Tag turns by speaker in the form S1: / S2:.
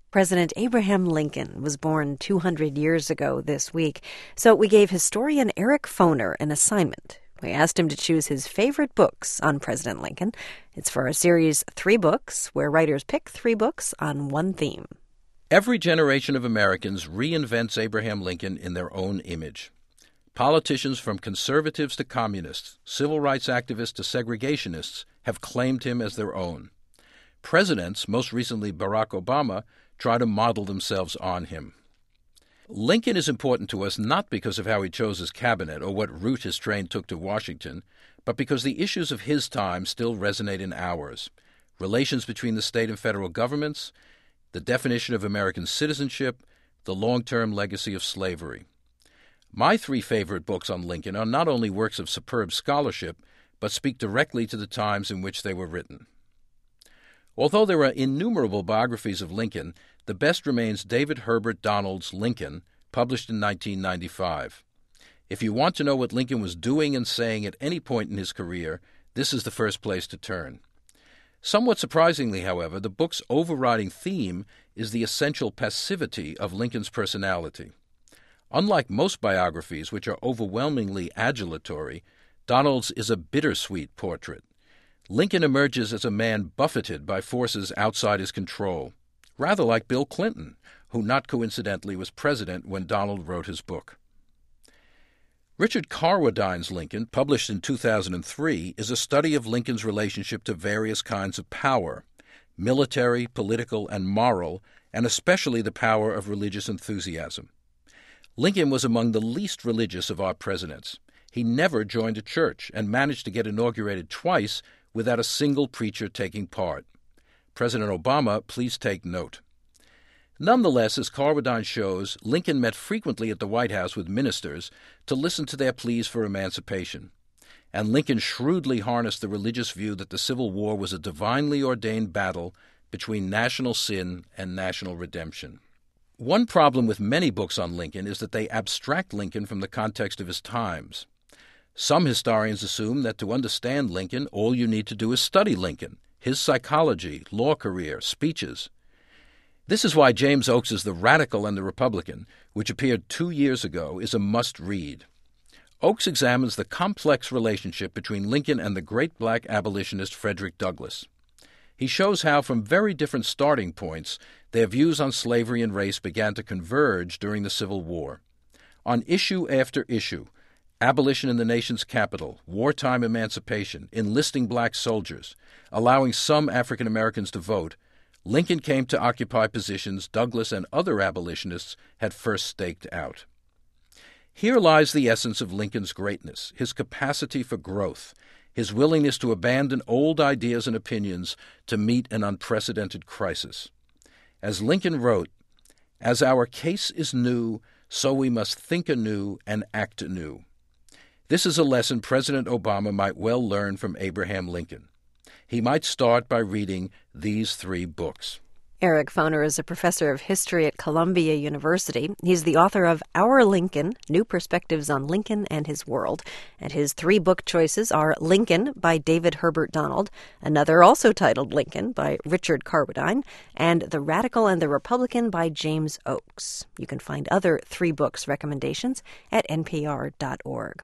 S1: President Abraham Lincoln was born 200 years ago this week, so we gave historian Eric Foner an assignment. We asked him to choose his favorite books on President Lincoln. It's for our series 3 Books, where writers pick 3 books on one theme.
S2: Every generation of Americans reinvents Abraham Lincoln in their own image. Politicians from conservatives to communists, civil rights activists to segregationists, have claimed him as their own. Presidents, most recently Barack Obama, try to model themselves on him. Lincoln is important to us not because of how he chose his cabinet or what route his train took to Washington, but because the issues of his time still resonate in ours. Relations between the state and federal governments, the definition of American citizenship, the long-term legacy of slavery. My 3 favorite books on Lincoln are not only works of superb scholarship, but speak directly to the times in which they were written. Although there are innumerable biographies of Lincoln, the best remains David Herbert Donald's Lincoln, published in 1995. If you want to know what Lincoln was doing and saying at any point in his career, this is the first place to turn. Somewhat surprisingly, however, the book's overriding theme is the essential passivity of Lincoln's personality. Unlike most biographies, which are overwhelmingly adulatory, Donald's is a bittersweet portrait. Lincoln emerges as a man buffeted by forces outside his control, rather like Bill Clinton, who not coincidentally was president when Donald wrote his book. Richard Carwardine's Lincoln, published in 2003, is a study of Lincoln's relationship to various kinds of power, military, political, and moral, and especially the power of religious enthusiasm. Lincoln was among the least religious of our presidents. He never joined a church and managed to get inaugurated twice without a single preacher taking part. President Obama, please take note. Nonetheless, as Carwardine shows, Lincoln met frequently at the White House with ministers to listen to their pleas for emancipation. And Lincoln shrewdly harnessed the religious view that the Civil War was a divinely ordained battle between national sin and national redemption. One problem with many books on Lincoln is that they abstract Lincoln from the context of his times. Some historians assume that to understand Lincoln, all you need to do is study Lincoln, his psychology, law career, speeches. This is why James Oakes' The Radical and the Republican, which appeared 2 years ago, is a must-read. Oakes examines the complex relationship between Lincoln and the great black abolitionist Frederick Douglass. He shows how, from very different starting points, their views on slavery and race began to converge during the Civil War. On issue after issue, abolition in the nation's capital, wartime emancipation, enlisting black soldiers, allowing some African Americans to vote, Lincoln came to occupy positions Douglass and other abolitionists had first staked out. Here lies the essence of Lincoln's greatness, his capacity for growth, his willingness to abandon old ideas and opinions to meet an unprecedented crisis. As Lincoln wrote, "As our case is new, so we must think anew and act anew." This is a lesson President Obama might well learn from Abraham Lincoln. He might start by reading these 3 books.
S1: Eric Foner is a professor of history at Columbia University. He's the author of Our Lincoln, New Perspectives on Lincoln and His World. And his 3 book choices are Lincoln by David Herbert Donald, another also titled Lincoln by Richard Carwardine, and The Radical and the Republican by James Oakes. You can find other 3 books recommendations at npr.org.